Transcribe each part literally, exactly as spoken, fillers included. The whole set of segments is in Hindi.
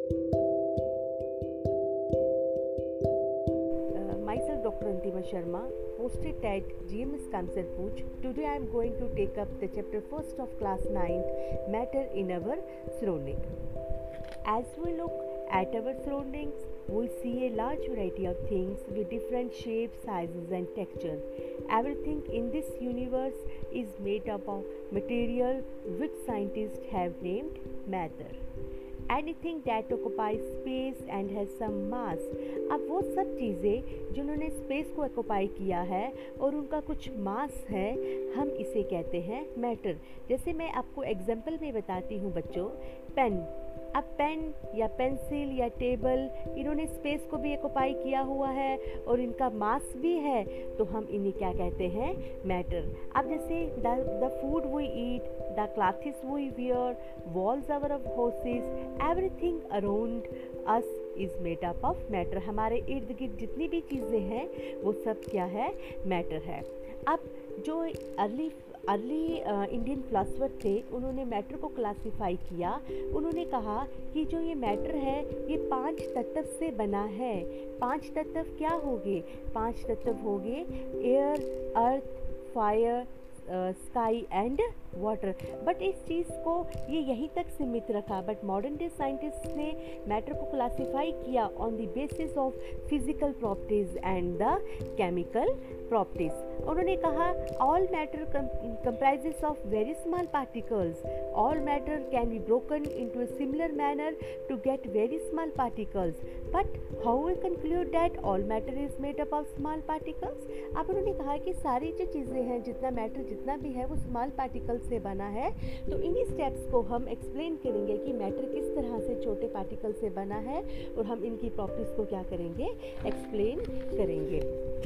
Uh, myself, Doctor Antima Sharma, posted at G M S Kanserpooch. Today I am going to take up the chapter first of class ninth, Matter in our surrounding. As we look at our surroundings, we see a large variety of things with different shapes, sizes, and texture. Everything in this universe is made up of material which scientists have named matter. Anything that occupies space and has some mass. अब वो सब चीज़ें जिन्होंने स्पेस को ऑक्यूपाई किया है और उनका कुछ मास है, हम इसे कहते हैं मैटर. जैसे मैं आपको एग्जांपल में बताती हूँ बच्चों, पेन. अब पेन या पेंसिल या टेबल, इन्होंने स्पेस को भी ऑक्यूपाई किया हुआ है और इनका मास भी है, तो हम इन्हें क्या कहते हैं, मैटर. अब जैसे the the food we eat, the clothes we wear, walls our of houses, everything around us is made up of matter. हमारे इर्द गिर्द जितनी भी चीज़ें हैं वो सब क्या है, मैटर है. अब जो अर्ली अर्ली इंडियन फिलासफर थे, उन्होंने मैटर को क्लासिफाई किया. उन्होंने कहा कि जो ये मैटर है ये पांच तत्व से बना है. पांच तत्व क्या होंगे? पांच तत्व होंगे air, earth, fire, sky and water. But इस चीज़ को ये यहीं तक सीमित रखा. बट मॉडर्न डे साइंटिस्ट ने मैटर को क्लासिफाई किया on the basis of physical properties and the chemical properties. उन्होंने कहा all matter comprises of very small particles. All matter can be broken into a similar manner to get very small particles. But how we conclude that all matter is made up of small particles? अब उन्होंने कहा कि सारी जो चीज़ें हैं, जितना मैटर जितना भी है वो स्मॉल पार्टिकल से बना है. तो इन्हीं स्टेप्स को हम एक्सप्लेन करेंगे कि मैटर किस तरह से छोटे पार्टिकल से बना है और हम इनकी प्रॉपर्टीज़ को क्या करेंगे, एक्सप्लेन करेंगे.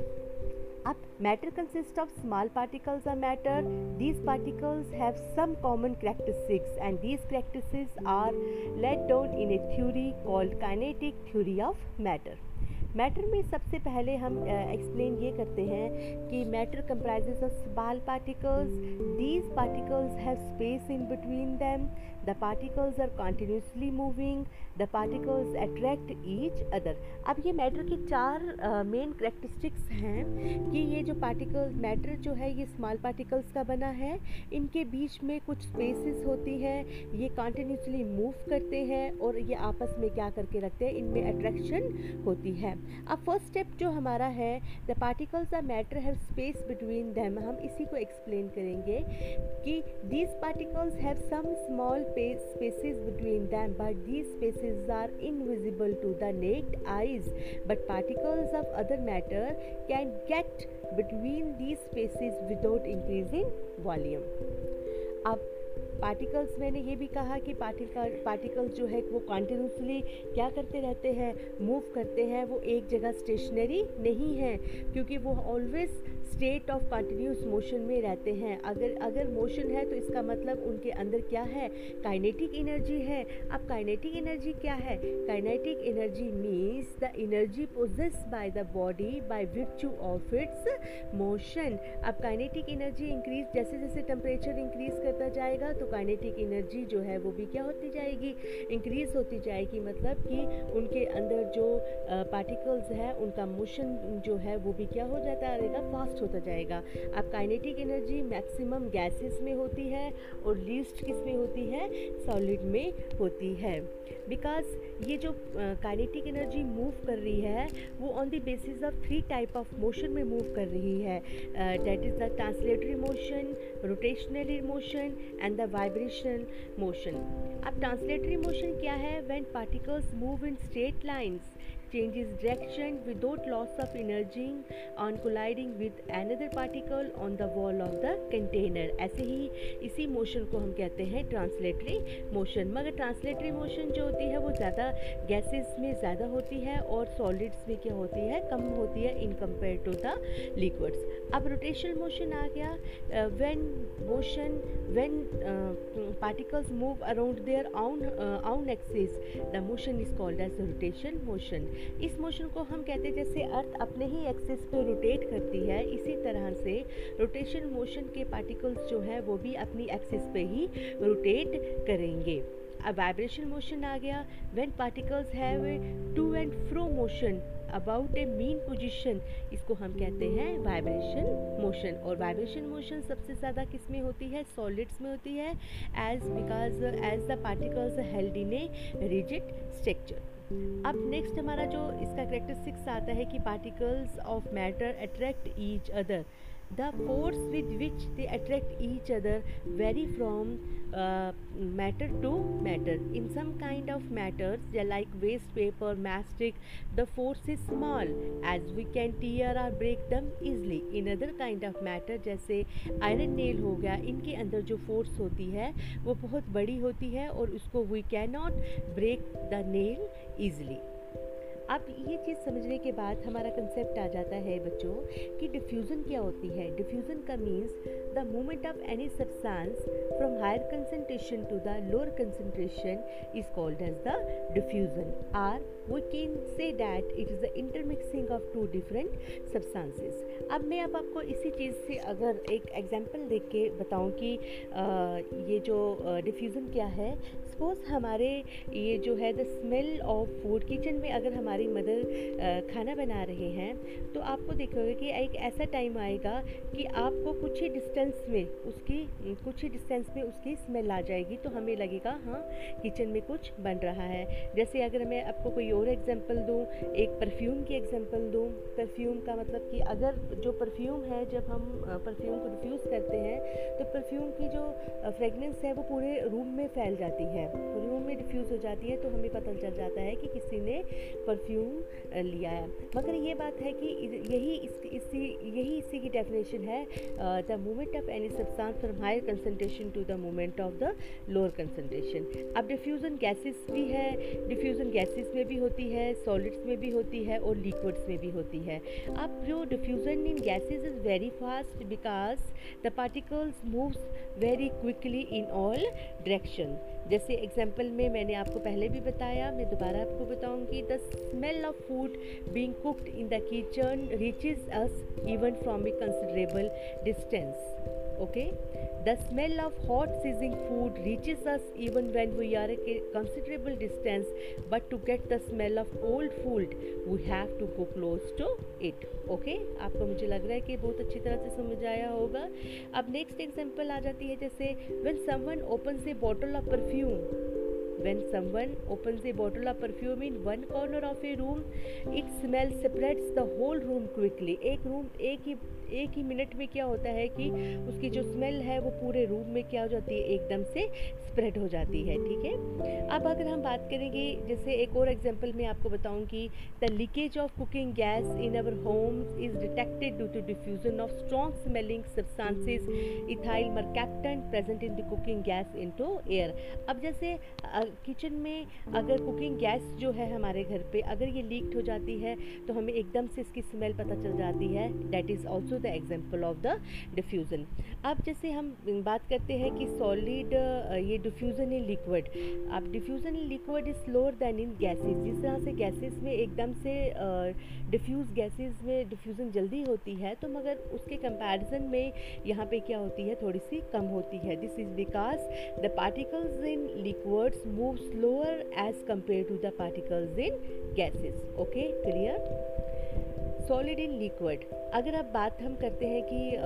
Up, matter consists of small particles of matter. These particles have some common characteristics, and these characteristics are laid down in a theory called kinetic theory of matter. Matter में सबसे पहले हम एक्सप्लेन uh, ये करते हैं कि matter comprises of small particles. These particles have space in between them. The particles are continuously moving. The particles attract each other. अब ये मैटर की चार मेन uh, करेक्टरिस्टिक्स हैं कि ये जो पार्टिकल मैटर जो है ये स्मॉल पार्टिकल्स का बना है. इनके बीच में कुछ स्पेसेस होती हैं, ये कंटिन्यूसली मूव करते हैं और ये आपस में क्या करके रखते हैं, इनमें अट्रैक्शन होती है. अब फर्स्ट स्टेप जो हमारा है, the particles of matter have space between them. हम इसी को एक्सप्लेन करेंगे कि these particles have some small spaces between them, but these spaces are invisible to the naked eyes. But particles of other matter can get between these spaces without increasing volume. अब पार्टिकल्स, मैंने ये भी कहा कि पार्टिकल पार्टिकल्स जो है वो कंटिन्यूसली क्या करते रहते हैं, मूव करते हैं. वो एक जगह स्टेशनरी नहीं है, क्योंकि वो always state of continuous motion में रहते हैं. अगर अगर मोशन है तो इसका मतलब उनके अंदर क्या है, काइनेटिक एनर्जी है. अब काइनेटिक एनर्जी क्या है? Kinetic energy means the energy possessed by the body by virtue of its motion. अब काइनेटिक एनर्जी इंक्रीज, जैसे जैसे टेम्परेचर इंक्रीज करता जाएगा तो काइनेटिक एनर्जी जो है वो भी क्या होती जाएगी, इंक्रीज होती जाएगी. मतलब कि उनके अंदर जो पार्टिकल्स है उनका मोशन जो है वो भी क्या हो जाता रहेगा, फास्ट होता जाएगा. अब काइनेटिक एनर्जी मैक्सिमम गैसेस में होती है और लीस्ट किस में होती है, सॉलिड में होती है. बिकॉज ये जो काइनेटिक एनर्जी मूव कर रही है वो on the basis of three type of motion में मूव कर रही है. That is the translatory motion, rotationally motion and the vibration motion. अब ट्रांसलेटरी मोशन क्या है? When particles move in straight lines, changes direction without loss of energy on colliding with another particle on the wall of the container. ऐसे ही इसी मोशन को हम कहते हैं ट्रांसलेटरी मोशन. मगर ट्रांसलेटरी मोशन जो होती है वो ज़्यादा गैसेस में ज़्यादा होती है और सॉलिड्स में क्या होती है, कम होती है in compare to the liquids. अब रोटेशनल मोशन आ गया. When motion when particles move around their own own axis, the motion is called as rotation motion. इस मोशन को हम कहते हैं जैसे अर्थ अपने ही एक्सिस पे रोटेट करती है, इसी तरह से रोटेशन मोशन के पार्टिकल्स जो है वो भी अपनी एक्सिस पे ही रोटेट करेंगे. वाइब्रेशन मोशन आ गया, when particles have a to and fro motion about a mean position, इसको हम कहते हैं वाइब्रेशन मोशन। और वाइब्रेशन मोशन सबसे ज़्यादा किस में होती है? सॉलिड्स में होती है, as because as the particles held in a rigid structure. अब नेक्स्ट हमारा जो इसका करेक्टरिस्टिक्स आता है कि particles of matter attract each other, the force with which they attract each other vary from uh, matter to matter. In some kind of matters, they like waste paper, mastic, the force is small as we can tear or break them easily. In other kind of matter जैसे आयरन नेल हो गया, इनके अंदर जो फोर्स होती है वो बहुत बड़ी होती है और उसको we cannot break the nail easily. अब ये चीज़ समझने के बाद हमारा कंसेप्ट आ जाता है बच्चों कि डिफ्यूज़न क्या होती है। डिफ्यूज़न का means the movement of any substance from higher concentration to the lower concentration is called as the diffusion, or we can say that it is the intermixing of two different substances. अब मैं अब आपको इसी चीज़ से अगर एक एग्जांपल देख के बताऊं कि आ, ये जो डिफ्यूज़न क्या है। सपोज हमारे ये जो है the smell of food, kitchen में अगर हमारी मदर खाना बना रहे हैं तो आपको देखोगे कि एक ऐसा टाइम आएगा कि आपको कुछ ही डिस्टेंस में उसकी कुछ ही डिस्टेंस में उसकी स्मेल आ जाएगी, तो हमें लगेगा हाँ किचन में कुछ बन रहा है। जैसे अगर मैं आपको कोई और एग्जांपल दूं, एक परफ्यूम की एग्जांपल दूं। परफ्यूम का मतलब कि अगर जो परफ्यूम है, जब हम परफ्यूम को डिफ्यूज़ करते हैं तो परफ्यूम की जो फ्रेगनेंस है वो पूरे रूम में फैल जाती है, रूम में डिफ्यूज़ हो जाती है, तो हमें पता चल जाता है कि किसी ने परफ्यूम लिया है। मगर ये बात है कि यही इस, इसी यही इसी की डेफिनेशन है, the movement of any substance from higher concentration to the movement of the lower concentration. अब डिफ्यूज़न गैसेस भी है, डिफ्यूज़न गैसेस में भी होती है, सॉलिड्स में भी होती है और लिक्विड्स में भी होती है। अब जो diffusion in gases is very fast because the particles moves very quickly in all direction. जैसे एग्जाम्पल में मैंने आपको पहले भी बताया, मैं दोबारा आपको बताऊंगी, the smell of food being cooked in the kitchen reaches us even from a considerable distance. Okay, the smell of hot sizzling food reaches us even when we are at a considerable distance, but to get the smell of cold food we have to go close to it. Okay okay? आपको मुझे लग रहा है कि बहुत अच्छी तरह से समझ आया होगा। अब नेक्स्ट एग्जांपल आ जाती है, जैसे when someone opens a bottle of perfume, when someone opens a bottle of perfume in one corner of a room, its smell spreads the whole room quickly. एक रूम एक ही एक ही मिनट में क्या होता है कि उसकी जो स्मेल है वो पूरे रूम में क्या हो जाती है, एकदम से स्प्रेड हो जाती है। ठीक है, अब अगर हम बात करेंगे, जैसे एक और एग्जांपल मैं आपको बताऊं कि the leakage of cooking gas in our homes is detected due to diffusion of strong smelling substances ethyl mercaptan present in the cooking gas into air. अब जैसे किचन में अगर कुकिंग गैस जो है हमारे घर पे अगर ये लीक्ड हो जाती है तो हमें एकदम से इसकी स्मेल पता चल जाती है, that is also the example of the diffusion. अब जैसे हम बात करते हैं कि सॉलिड ये डिफ्यूज़न इन लिक्विड। अब diffusion in liquid is slower than in gases. जिस तरह से गैसेस में एकदम से डिफ्यूज़ गैसेस में डिफ्यूज़न जल्दी होती है, तो मगर उसके कंपैरिजन में यहाँ पे क्या होती है, थोड़ी सी कम होती है। This is because the particles in liquids move slower as compare to the particles in gases. Okay, clear. Solid in liquid, अगर आप बात हम करते हैं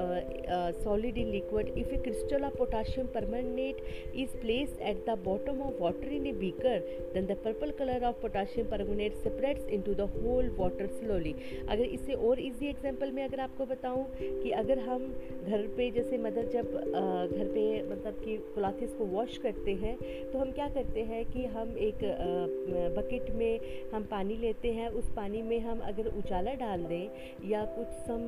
कि solid in liquid, if a crystal of potassium permanganate is placed at the bottom of water in a beaker, then the purple colour of potassium permanganate spreads into the whole water slowly. अगर इससे और इजी एग्जांपल में अगर आपको बताऊं कि अगर हम घर पे जैसे मदर जब uh, घर पे मतलब कि क्लॉथ्स को वॉश करते हैं तो हम क्या करते हैं कि हम एक बकेट में हम पानी लेते हैं, उस पानी में हम अगर उजाला डाल या कुछ सम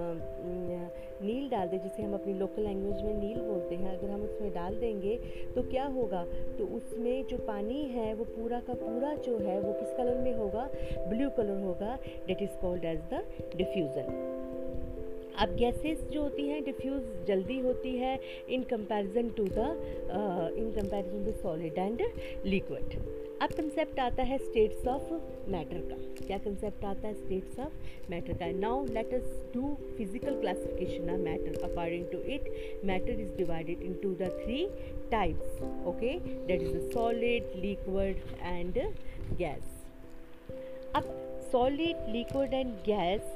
नील डाल दें, जिसे हम अपनी लोकल लैंग्वेज में नील बोलते हैं, अगर हम उसमें डाल देंगे तो क्या होगा, तो उसमें जो पानी है वो पूरा का पूरा जो है वो किस कलर में होगा, ब्लू कलर होगा। That is called as the diffusion. अब गैसेस जो होती हैं डिफ्यूज़ जल्दी होती है in comparison to the in comparison to solid and liquid. अब कंसेप्ट आता है स्टेट्स ऑफ मैटर का। क्या कंसेप्ट आता है स्टेट्स ऑफ मैटर का? Now let us do physical classification of matter. According to it, matter is divided into the three types, okay, that is the solid, liquid and gas. अब solid, liquid and gas,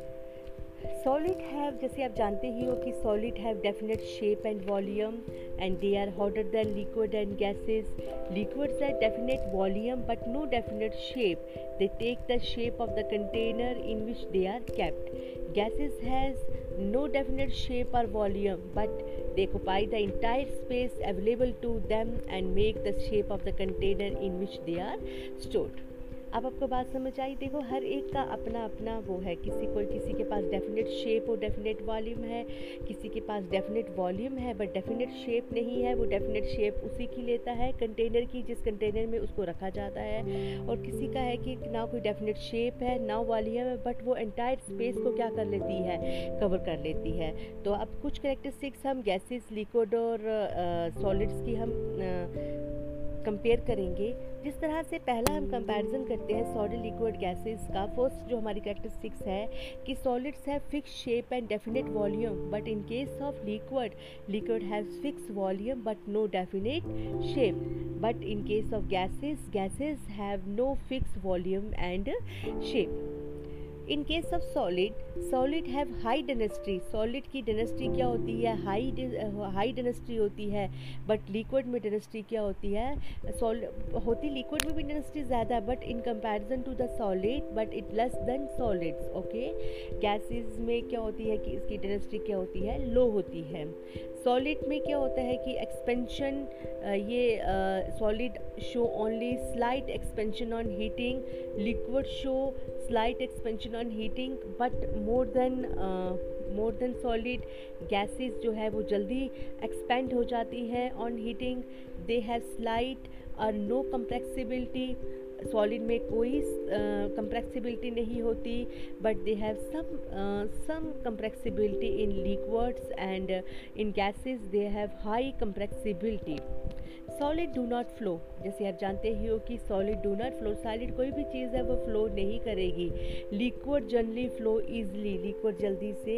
solid have, जैसे आप जानते ही हो कि solid have definite shape and volume and they are hotter than liquid and gases. Liquids have definite volume but no definite shape, they take the shape of the container in which they are kept. Gases has no definite shape or volume but they occupy the entire space available to them and make the shape of the container in which they are stored. अब आपको बात समझ आई? देखो, हर एक का अपना अपना वो है, किसी को किसी के पास डेफिनेट शेप और डेफिनेट वॉल्यूम है, किसी के पास डेफिनेट वॉल्यूम है बट डेफिनेट शेप नहीं है। वो डेफिनेट शेप उसी की लेता है कंटेनर की, जिस कंटेनर में उसको रखा जाता है। और किसी का है कि ना कोई डेफिनेट शेप है ना वॉल्यूम है बट वो एंटायर स्पेस को क्या कर लेती है, कवर कर लेती है। तो अब कुछ कैरेक्टरिस्टिक्स हम गैसेस, लिक्विड और सॉलिड्स की हम कंपेयर करेंगे। जिस तरह से पहला हम कंपैरिजन करते हैं सॉलिड, लिक्विड, गैसेस का, फर्स्ट जो हमारी कैरेक्टरिस्टिक्स है कि solids have fix shape and definite volume but in case of liquid, liquid have fix volume but no definite shape. But in case of gases, gases have no fix volume and shape. In case of solid, solid have high density, solid की डेंसिटी क्या होती है, हाई हाई डेंसिटी होती है। बट लिक्विड में डेंसिटी क्या होती है, होती लिक्विड में भी डेंसिटी ज़्यादा but in comparison to the solid but it less than solids, okay. Gases में क्या होती है कि इसकी डेंसिटी क्या होती है, लो होती है। सॉलिड में क्या होता है कि एक्सपेंशन, ये solid show only slight expansion on heating, liquid show slight expansion on heating but more than more than solid. Gases जो है वो जल्दी एक्सपेंड हो जाती है on heating, they have slight और नो कंप्रेसिबिलिटी। सॉलिड में कोई कंप्रेसिबिलिटी uh, नहीं होती but they have some some compressibility in liquids and in gases they have high compressibility. Solid do not flow, जैसे आप जानते ही हो कि solid do not flow, solid कोई भी चीज़ है वो फ्लो नहीं करेगी। Liquid generally flow easily, liquid जल्दी से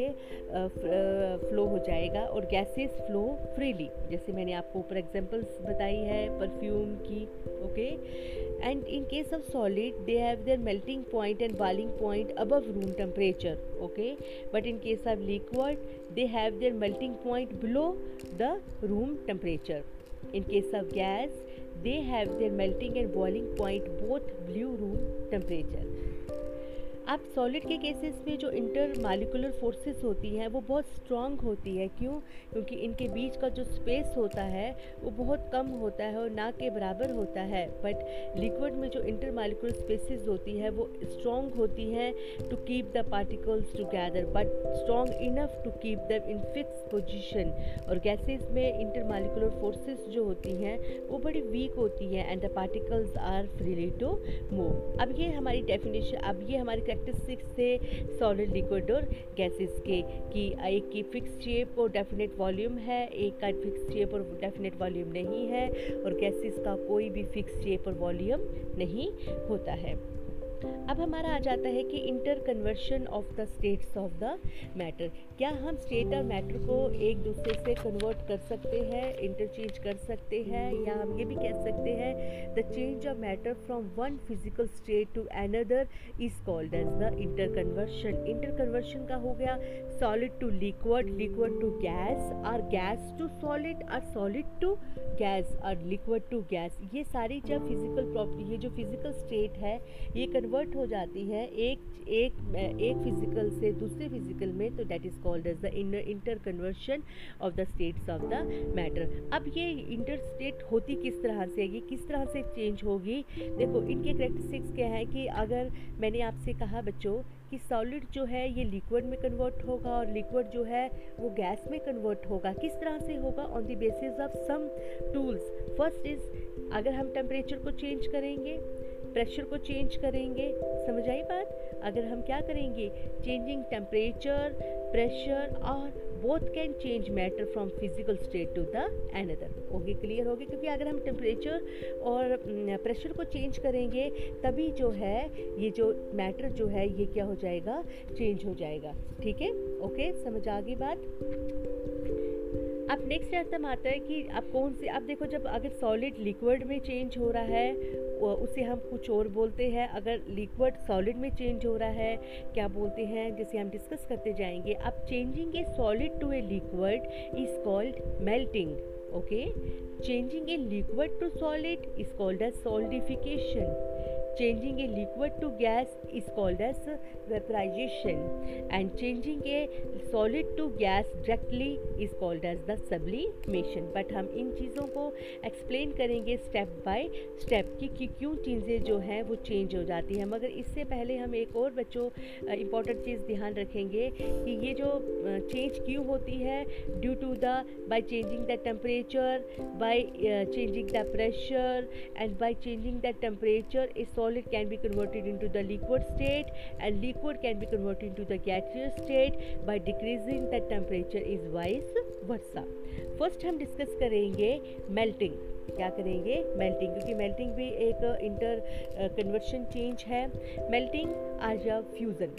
फ्लो uh, हो जाएगा और गैसेस फ्लो फ्रीली, जैसे मैंने आपको ऊपर एग्जांपल्स बताई है परफ्यूम की, okay. And in case of solid they have their melting point and boiling point above room temperature, okay. But in case of liquid they have their melting point below the room temperature. In case of gas, they have their melting and boiling point both below room temperature. अब सॉलिड के केसेस में जो इंटर मालिकुलर फोर्सेस होती हैं वो बहुत स्ट्रॉन्ग होती है। क्यों? क्योंकि इनके बीच का जो स्पेस होता है वो बहुत कम होता है और ना के बराबर होता है। बट लिक्विड में जो इंटर मालिकुलर स्पेसेस होती है वो स्ट्रॉन्ग होती हैं to keep the particles together but strong enough to keep them in fix position. और गैसेस में इंटर मालिकुलर फोर्सेस जो होती हैं वो बड़ी वीक होती हैं and the particles are freely to move. अब ये हमारी डेफिनेशन, अब ये हमारी कैरेक्टरिस्टिक्स थे सॉलिड, लिक्विड और गैसेस के कि एक की फिक्स शेप और डेफिनेट वॉल्यूम है, एक का फिक्स शेप और डेफिनेट वॉल्यूम नहीं है, और गैसेस का कोई भी फिक्स शेप और वॉल्यूम नहीं होता है। अब हमारा आ जाता है कि inter conversion of the states of the matter. क्या हम स्टेट और मैटर को एक दूसरे से कन्वर्ट कर सकते हैं, इंटरचेंज कर सकते हैं, या हम ये भी कह सकते हैं the change of matter from one physical state to another is called as the inter conversion. Inter conversion का हो गया solid to liquid, liquid to gas, और गैस टू सॉलिड, और सॉलिड टू गैस, और लिक्विड टू गैस। ये सारी जब फिजिकल प्रॉपर्टी, ये जो फिजिकल स्टेट है ये कन्वर्ट हो जाती है एक एक एक फिजिकल से दूसरे फिजिकल में, तो that is called as the inter conversion of the states of the matter. अब ये इंटर स्टेट होती किस तरह से, ये किस तरह से चेंज होगी? देखो, इनके कैरेक्टरिस्टिक्स क्या है कि अगर मैंने आपसे कहा बच्चों कि सॉलिड जो है ये लिक्विड में कन्वर्ट होगा और लिक्विड जो है वो गैस में कन्वर्ट होगा, किस तरह से होगा? On the basis of some tools. First is, अगर हम टेम्परेचर को चेंज करेंगे, प्रेशर को चेंज करेंगे, समझ आई बात? अगर हम क्या करेंगे, चेंजिंग टेम्परेचर, प्रेशर और both can change matter from physical state to the another. Okay, clear हो गया? क्योंकि अगर हम टेम्परेचर और प्रेशर को चेंज करेंगे तभी जो है ये जो मैटर जो है ये क्या हो जाएगा, चेंज हो जाएगा। ठीक है, ओके, समझ आ गई बात। अब नेक्स्ट आइटम आता है कि अब कौन से, अब देखो जब अगर सॉलिड लिक्विड में चेंज हो रहा है उसे हम कुछ और बोलते हैं, अगर लिक्विड सॉलिड में चेंज हो रहा है क्या बोलते हैं, जैसे हम डिस्कस करते जाएंगे। अब changing a solid to a liquid is called melting. Okay, changing a liquid to solid is called as solidification. Changing a liquid to gas is called as vaporization, and changing a solid to gas directly is called as the sublimation। But हम इन चीज़ों को एक्सप्लेन करेंगे स्टेप बाय स्टेप कि, कि क्यों चीज़ें जो हैं वो चेंज हो जाती हैं। मगर इससे पहले हम एक और बच्चों इम्पॉर्टेंट चीज़ ध्यान रखेंगे कि ये जो चेंज क्यों होती है, due to the by changing the temperature, by changing the pressure, and by changing the temperature a solid can be converted into the liquid state, and liquid can be converted into the gaseous state by decreasing the temperature is vice versa। First हम डिस्कस करेंगे मेल्टिंग। क्या करेंगे? मेल्टिंग, क्योंकि मेल्टिंग भी एक इंटर कन्वर्शन चेंज है। Melting as fusion.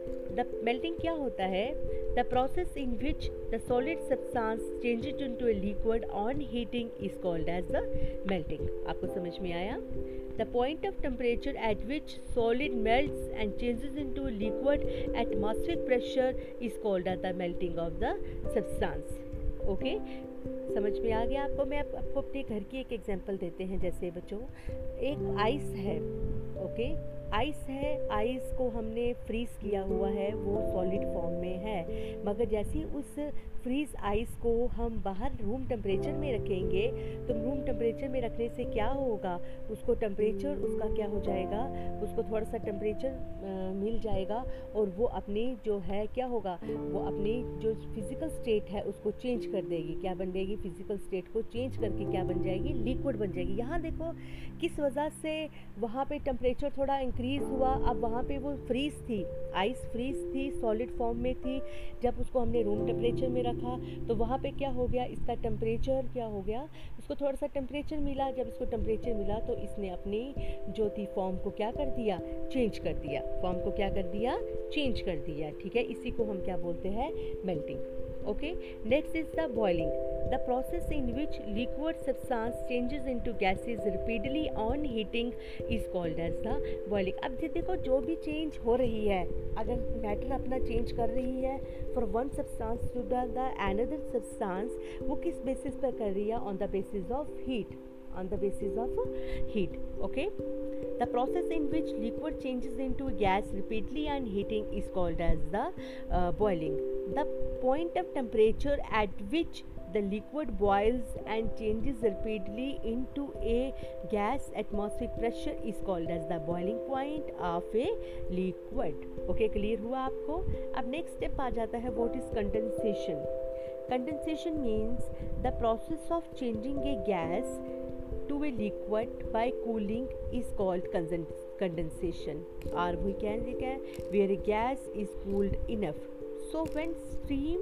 The melting क्या होता है? The process in which the solid substance changes into a liquid on heating is called as the melting. आपको समझ में आया? The point of temperature at which solid melts and changes into liquid at atmospheric pressure is called as the melting of the substance। Okay, समझ में आ गया आपको? मैं आप, आपको अपने घर की एक एग्जांपल देते हैं। जैसे बच्चों, एक आइस है। ओके, आइस है, आइस को हमने फ्रीज़ किया हुआ है, वो सॉलिड फॉर्म में है। मगर जैसे ही उस फ्रीज़ आइस को हम बाहर रूम टेम्परेचर में रखेंगे तो रूम टेम्परेचर में रखने से क्या होगा, उसको टेम्परेचर उसका क्या हो जाएगा, उसको थोड़ा सा टेम्परेचर मिल जाएगा और वो अपनी जो है क्या होगा, वो अपनी जो फिज़िकल स्टेट है उसको चेंज कर देगी। क्या बन जाएगी? फिज़िकल स्टेट को चेंज करके क्या बन जाएगी? लिक्विड बन जाएगी। यहाँ देखो किस वजह से वहाँ पे टेम्परेचर थोड़ा इंक्रीज़ हुआ। अब वहाँ पे वो फ्रीज़ थी, आइस फ्रीज़ थी, सॉलिड फॉर्म में थी। जब उसको हमने रूम टेम्परेचर में रखा तो वहाँ पे क्या हो गया, इसका टेम्परेचर क्या हो गया, इसको थोड़ा सा टेम्परेचर मिला। जब इसको टेम्परेचर मिला तो इसने अपनी जो थी फॉर्म को क्या कर दिया, चेंज कर दिया। फॉर्म को क्या कर दिया, चेंज कर दिया। ठीक है, इसी को हम क्या बोलते हैं, melting. Okay, next is the boiling, the process in which liquid substance changes into gases rapidly on heating is called as the boiling। अब देखो जो भी चेंज हो रही है, अगर मैटर अपना चेंज कर रही है for one substance to the, the another substance, वो किस बेसिस पर कर रही है? on the basis of heat, on the basis of heat। Okay, the process in which liquid changes into gas rapidly on heating is called as the uh, boiling। The point of temperature at which the liquid boils and changes rapidly into a gas atmospheric pressure is called as the boiling point of a liquid। okay, clear हुआ आपको? अब next step आ जाता है what is condensation। Condensation means the process of changing a gas to a liquid by cooling is called condensation, or we can say where a gas is cooled enough। So when steam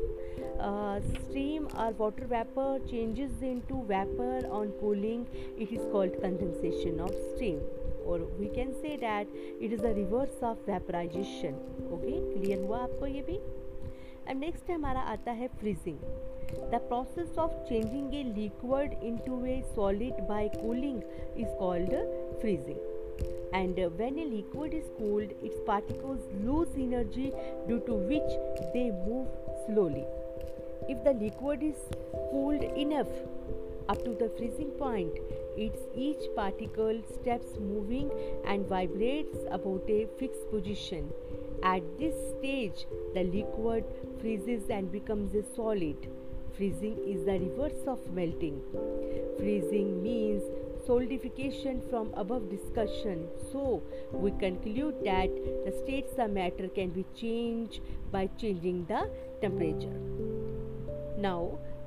uh, steam or water vapor changes into vapor on cooling, it is called condensation of steam, or we can say that it is the reverse of vaporization। okay, clear हुआ आपको ये भी? अब next हमारा आता है freezing। The process of changing a liquid into a solid by cooling is called freezing। And when a liquid is cooled, its particles lose energy due to which they move slowly। If the liquid is cooled enough up to the freezing point, its each particle steps moving and vibrates about a fixed position। At this stage, the liquid freezes and becomes a solid। Freezing is the reverse of melting। Freezing means solidification from above discussion, so we conclude that the states of matter can be changed by changing the temperature। Now,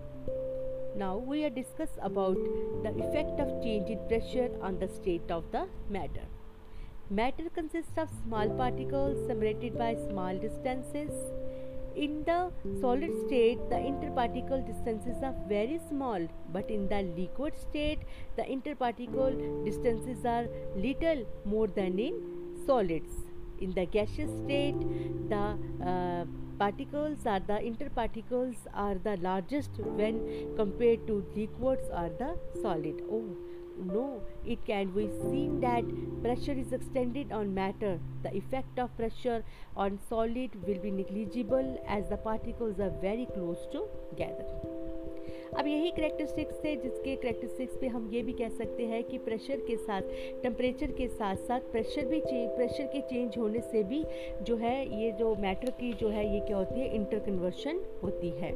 now we are discuss about the effect of change in pressure on the state of the matter। Matter consists of small particles separated by small distances, In the solid state, the interparticle distances are very small, but in the liquid state, the interparticle distances are little more than in solids. In the gaseous state, the uh, particles or the interparticles are the largest when compared to liquids or the solid. Oh no, it can be seen that pressure is extended on matter. The effect of pressure on solid will be negligible as the particles are very close together. अब यही करेक्टरिस्टिक्स थे जिसके करेक्टरिस्टिक्स पे हम ये भी कह सकते हैं कि प्रेशर के साथ टेम्परेचर के साथ साथ प्रेशर भी चेंज प्रेशर के चेंज होने से भी जो है ये जो मैटर की जो है ये क्या होती है, इंटर कन्वर्शन होती है।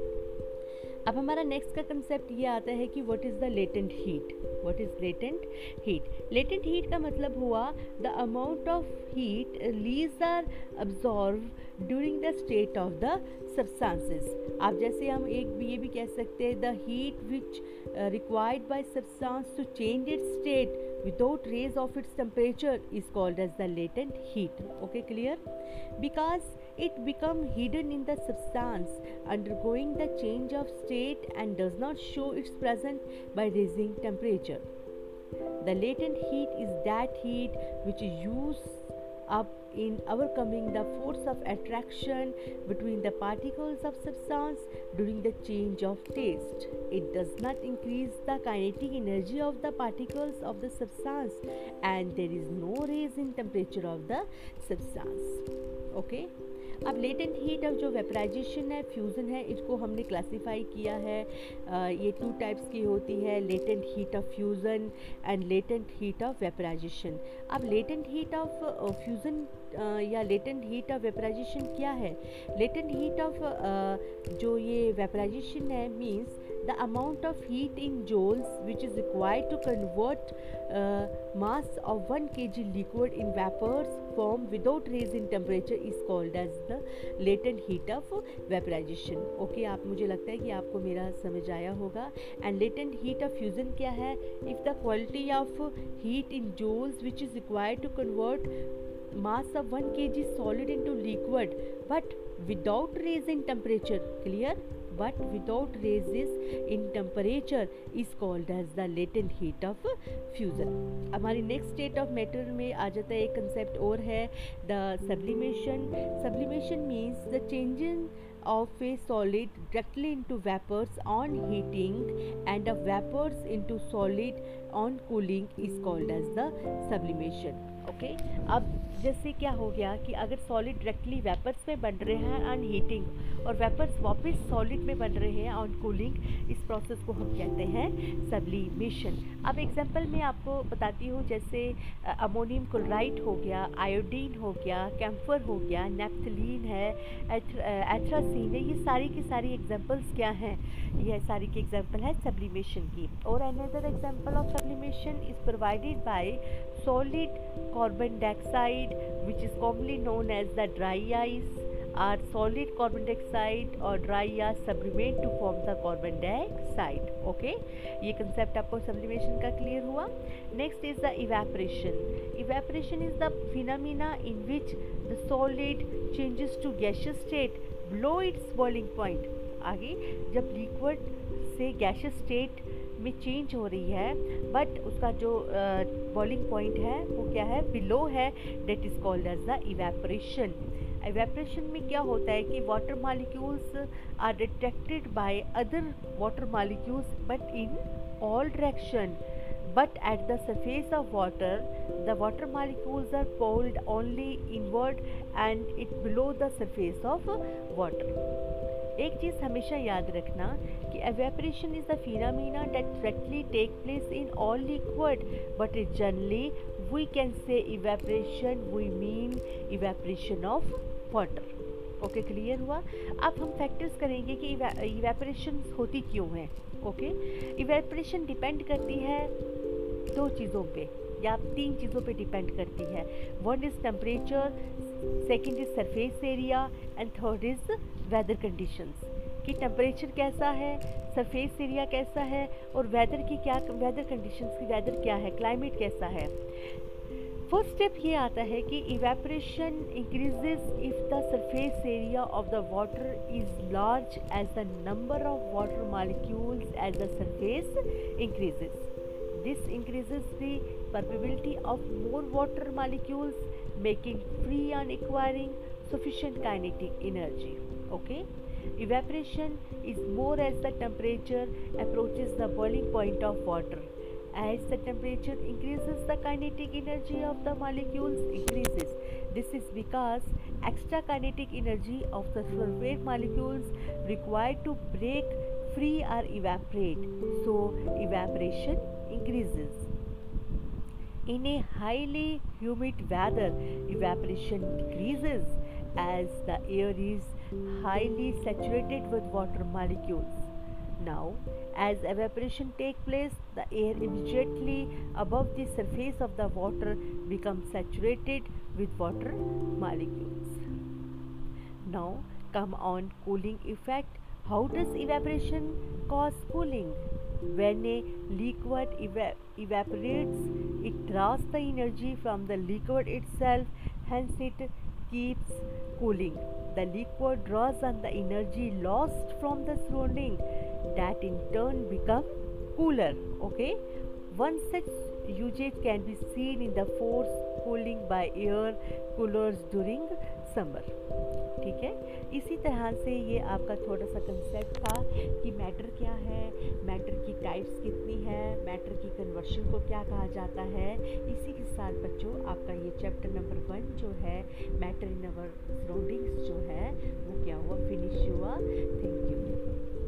अब हमारा नेक्स्ट का कंसेप्ट ये आता है कि what is the latent heat. What is latent heat? Latent heat का मतलब हुआ the amount of heat release or absorb during the state of the substances. आप जैसे हम एक ये भी कह सकते हैं the heat which required by substance to change its state without raise of its temperature is called as the latent heat. Okay, clear? Because it become hidden in the substance undergoing the change of state and does not show its presence by raising temperature. The latent heat is that heat which is used up in overcoming the force of attraction between the particles of substance during the change of taste. It does not increase the kinetic energy of the particles of the substance and there is no raise in temperature of the substance. Okay? अब लेटेंट हीट ऑफ जो वेपराइजेशन है, फ्यूज़न है, इसको हमने क्लासीफाई किया है। आ, ये टू टाइप्स की होती है, latent heat of fusion and latent heat of vaporisation. अब लेटेंट हीट ऑफ फ्यूज़न या लेटेंट हीट ऑफ वेपराइजेशन क्या है? लेटेंट हीट ऑफ जो ये वेपराइजेशन है means the amount of heat in joules which is required to convert mass of one kilogram liquid in vapors form without raise in temperature is called as the latent heat of vaporization. Okay, आप मुझे लगता है कि आपको मेरा समझ आया होगा। and latent heat of fusion क्या है? if the quality of heat in joules which is required to convert mass of one kilogram solid into liquid but without raise in temperature, clear? but without raises in temperature is called as the latent heat of fusion. हमारी नेक्स्ट स्टेट ऑफ मैटर में आ जाता है एक कंसेप्ट और है the sublimation. Sublimation means the changing of a solid directly into vapors on heating and of vapors into solid on cooling is called as the sublimation. Okay okay? अब जैसे क्या हो गया कि अगर सॉलिड डायरेक्टली वेपर्स में बन रहे हैं ऑन हीटिंग और वेपर्स वापस सॉलिड में बन रहे हैं ऑन कूलिंग, इस प्रोसेस को हम कहते हैं सब्लिमेशन। अब एग्जांपल मैं आपको बताती हूँ, जैसे अमोनियम क्लोराइड हो गया, आयोडीन हो गया, कैम्फर हो गया, नेप्थलीन है, एथ्रासीन है, ये सारी की सारी एग्जांपल्स क्या हैं? ये सारी की एग्जांपल है सब्लिमेशन की। और another example of sublimation is provided by solid carbon dioxide which is commonly known as the dry ice or solid carbon dioxide or dry ice sublimate to form the carbon dioxide. Okay, ये concept आपको sublimation का clear हुआ। Next is the evaporation. Evaporation is the phenomena in which the solid changes to gaseous state below its boiling point. आगे जब liquid से gaseous state में चेंज हो रही है बट उसका जो बॉइलिंग uh, पॉइंट है वो क्या है? बिलो है। That is called as the evaporation. Evaporation में क्या होता है कि water molecules are detected by other water molecules but in all direction, but at the surface of water the water molecules are pulled only inward and it below the surface of water. एक चीज़ हमेशा याद रखना कि evaporation is the phenomena that directly take place in all liquid, but it generally we can say evaporation we mean evaporation of water. Okay okay, clear हुआ। अब हम फैक्टर्स करेंगे कि इवेपोरेशन होती क्यों है। ओके, इवेपोरेशन डिपेंड करती है दो चीज़ों पे या तीन चीज़ों पे डिपेंड करती है। One is temperature, second is surface area and third is weather conditions, कि टेम्परेचर कैसा है, सरफेस एरिया कैसा है और वेदर की क्या वेदर कंडीशंस की वेदर क्या है, क्लाइमेट कैसा है। फर्स्ट स्टेप ये आता है कि evaporation increases if the surface area of the water is large as the number of water molecules at the surface increases. This increases the permeability of more water molecules, making free and acquiring sufficient kinetic energy. Okay, evaporation is more as the temperature approaches the boiling point of water. As the temperature increases, the kinetic energy of the molecules increases. This is because extra kinetic energy of the surface molecules required to break free or evaporate. So evaporation increases. In a highly humid weather, evaporation decreases as the air is highly saturated with water molecules. Now, as evaporation takes place, the air immediately above the surface of the water becomes saturated with water molecules. Now, come on cooling effect. How does evaporation cause cooling? When a liquid eva- evaporates, it draws the energy from the liquid itself, hence it keeps cooling. The liquid draws on the energy lost from the surrounding, that in turn become cooler. Okay, one such usage can be seen in the forced cooling by air coolers during summer. ठीक है, इसी तरह से ये आपका थोड़ा सा कंसेप्ट था कि मैटर क्या है, मैटर की टाइप्स कितनी है, मैटर की कन्वर्शन को क्या कहा जाता है. इसी के साथ बच्चों आपका ये चैप्टर नंबर वन जो है मैटर इन अवर सराउंडिंग्स जो है वो क्या हुआ, फिनिश हुआ. Thank you.